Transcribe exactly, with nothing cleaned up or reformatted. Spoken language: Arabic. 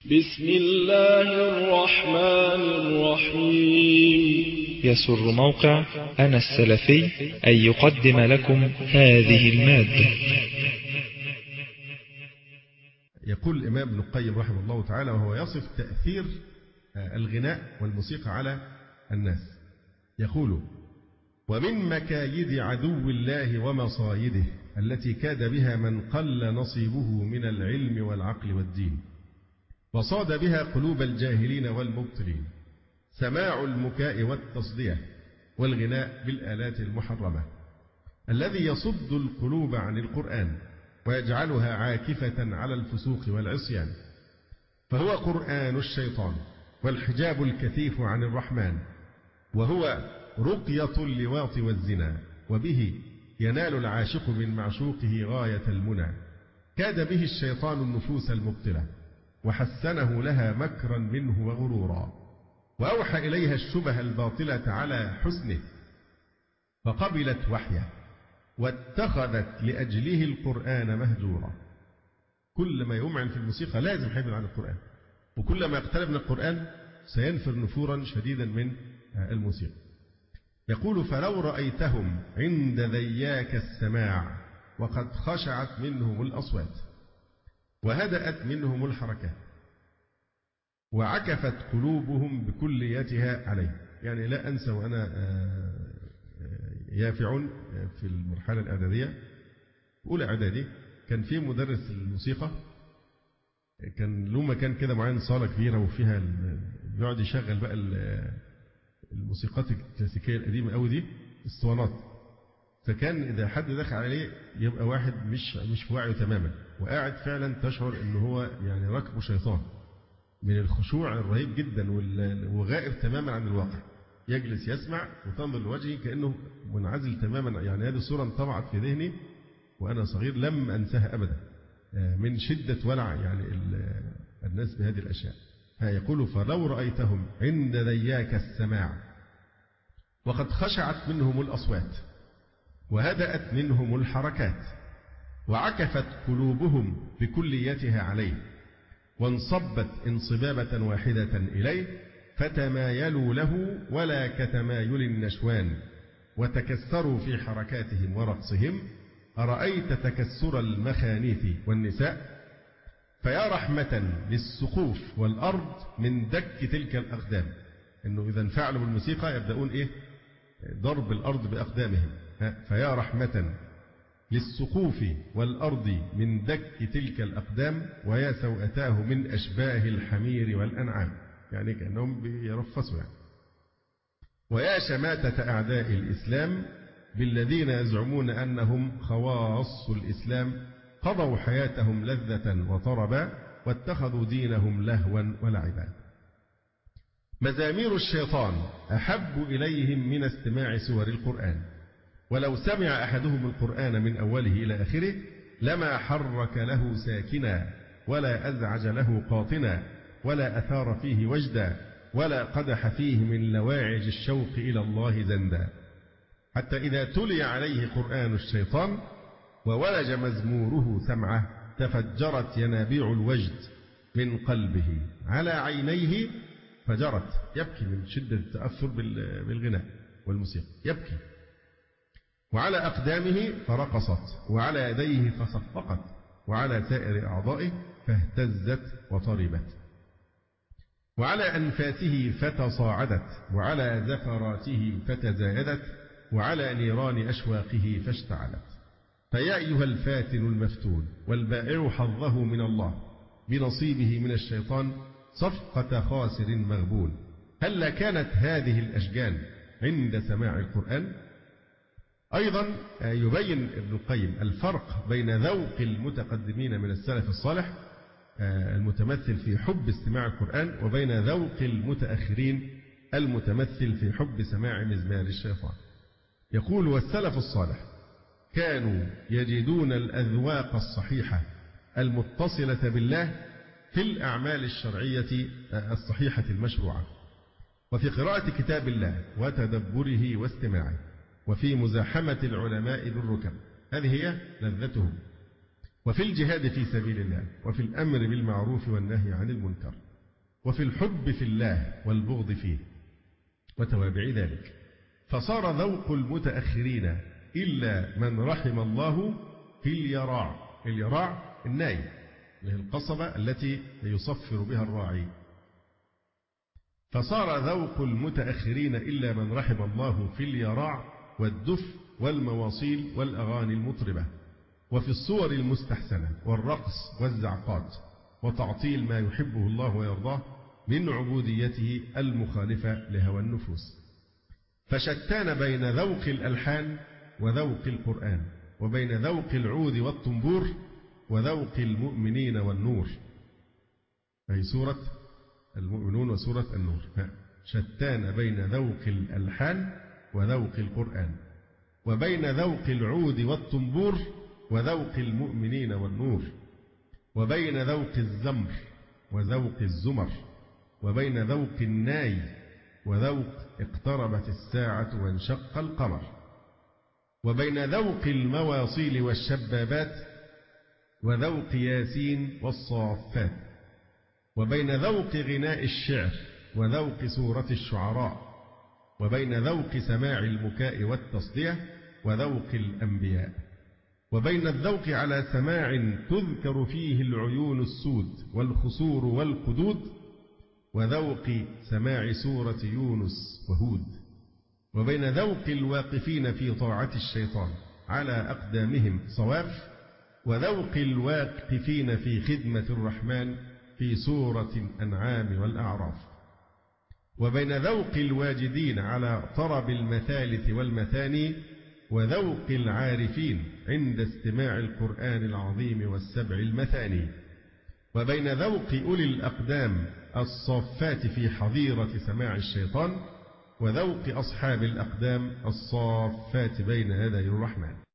بسم الله الرحمن الرحيم. يسر موقع أنا السلفي أن يقدم لكم هذه المادة. يقول الإمام ابن القيم رحمه الله تعالى وهو يصف تأثير الغناء والموسيقى على الناس، يقول: ومن مكايد عدو الله ومصايده التي كاد بها من قل نصيبه من العلم والعقل والدين، وصاد بها قلوب الجاهلين والمبطلين، سماع المكاء والتصدية والغناء بالآلات المحرمة، الذي يصد القلوب عن القرآن ويجعلها عاكفة على الفسوق والعصيان، فهو قرآن الشيطان والحجاب الكثيف عن الرحمن، وهو رقية اللواط والزنا، وبه ينال العاشق من معشوقه غاية المنى. كاد به الشيطان النفوس المبطلة وحسنه لها مكرا منه وغرورا، وأوحى إليها الشبه الباطلة على حسنه، فقبلت وحيه واتخذت لأجله القرآن مهجورا. كل ما يمعن في الموسيقى لازم حيبعد عن القرآن، وكل ما يقترب من القرآن سينفر نفورا شديدا من الموسيقى. يقول: فلو رأيتهم عند ذياك السماع وقد خشعت منهم الأصوات وهدأت منهم الحركات وعكفت قلوبهم بكليتها عليه. يعني لا أنسى وأنا يافع في المرحلة الإعدادية أولى إعدادي، كان في مدرس الموسيقى كان له مكان كده معين، صالة كبيرة وفيها يقعد يشغل بقى الموسيقات الكلاسيكية القديمة قوي دي، الاسطوانات. فكان إذا حد دخل عليه يبقى واحد مش مش في وعيه تماما، وقاعد فعلا تشعر إن هو يعني ركبه شيطان من الخشوع الرهيب جدا وغائب تماما عن الواقع. يجلس يسمع وتنظر لوجهه كأنه منعزل تماما. يعني هذه الصورة انطبعت في ذهني وأنا صغير لم أنساها أبدا من شدة ولع يعني الناس بهذه الأشياء. يقول: فلو رأيتهم عند ذياك السماع وقد خشعت منهم الأصوات وهدأت منهم الحركات وعكفت قلوبهم بكليتها عليه وانصبت انصبابة واحدة إليه، فتمايلوا له ولا كتمايل النشوان وتكسروا في حركاتهم ورقصهم، أرأيت تكسر المخانيث والنساء؟ فيا رحمة للسقوف والأرض من دك تلك الأقدام. إنه إذا انفعلوا بالموسيقى يبدأون إيه؟ ضرب الأرض بأقدامهم. فيا رحمة للسقوف والأرض من دك تلك الأقدام، ويا سوءتاه من أشباه الحمير والأنعام. يعني كأنهم بيرفصوا يعني. ويا شماتة أعداء الإسلام بالذين يزعمون أنهم خواص الإسلام، قضوا حياتهم لذة وطربا واتخذوا دينهم لهوا ولعبا. مزامير الشيطان أحب إليهم من استماع سور القرآن، ولو سمع أحدهم القرآن من أوله إلى آخره لما حرك له ساكنا ولا أزعج له قاطنا ولا أثار فيه وجدا ولا قدح فيه من لواعج الشوق إلى الله زندا، حتى إذا تلي عليه قرآن الشيطان وولج مزموره سمعه تفجرت ينابيع الوجد من قلبه على عينيه فجرت. يبكي من شدة التأثر بالغناء والموسيقى، يبكي. وعلى أقدامه فرقصت وعلى يديه فصفقت وعلى سائر أعضائه فاهتزت وطربت، وعلى أنفاسه فتصاعدت وعلى زفراته فتزايدت وعلى نيران أشواقه فاشتعلت. فيا أيها الفاتن المفتون والبائع حظه من الله بنصيبه من الشيطان صفقة خاسر مغبون، هل كانت هذه الأشجان عند سماع القرآن؟ أيضا يبين ابن القيم الفرق بين ذوق المتقدمين من السلف الصالح المتمثل في حب استماع القرآن وبين ذوق المتأخرين المتمثل في حب سماع مزمار الشيطان. يقول: والسلف الصالح كانوا يجدون الأذواق الصحيحة المتصلة بالله في الأعمال الشرعية الصحيحة المشروعة، وفي قراءة كتاب الله وتدبره واستماعه، وفي مزاحمة العلماء بالركب. هذه هي لذتهم. وفي الجهاد في سبيل الله، وفي الأمر بالمعروف والنهي عن المنكر، وفي الحب في الله والبغض فيه وتوابع ذلك. فصار ذوق المتأخرين إلا من رحم الله في اليراع. اليراع الناي، وهي القصبة التي يصفر بها الراعي. فصار ذوق المتأخرين إلا من رحم الله في اليراع والدف والمواصيل والأغاني المطربة، وفي الصور المستحسنة والرقص والزعقات، وتعطيل ما يحبه الله ويرضاه من عبوديته المخالفة لهوى النفوس. فشتان بين ذوق الألحان وذوق القرآن، وبين ذوق العود والطنبور وذوق المؤمنين والنور، أي سورة المؤمنون وسورة النور. شتان بين ذوق الألحان وذوق القرآن، وبين ذوق العود والطنبور وذوق المؤمنين والنور، وبين ذوق الزمر وذوق الزمر، وبين ذوق الناي وذوق اقتربت الساعة وانشق القمر، وبين ذوق المواصيل والشبابات وذوق ياسين والصافات، وبين ذوق غناء الشعر وذوق سورة الشعراء، وبين ذوق سماع البكاء والتصدية وذوق الأنبياء، وبين الذوق على سماع تذكر فيه العيون السود والخصور والقدود وذوق سماع سورة يونس وهود، وبين ذوق الواقفين في طاعة الشيطان على أقدامهم صواف وذوق الواقفين في خدمة الرحمن في سورة الأنعام والأعراف، وبين ذوق الواجدين على طرب المثالث والمثاني وذوق العارفين عند استماع القرآن العظيم والسبع المثاني، وبين ذوق أولي الأقدام الصافات في حظيرة سماع الشيطان وذوق أصحاب الأقدام الصافات بين يدي الرحمن.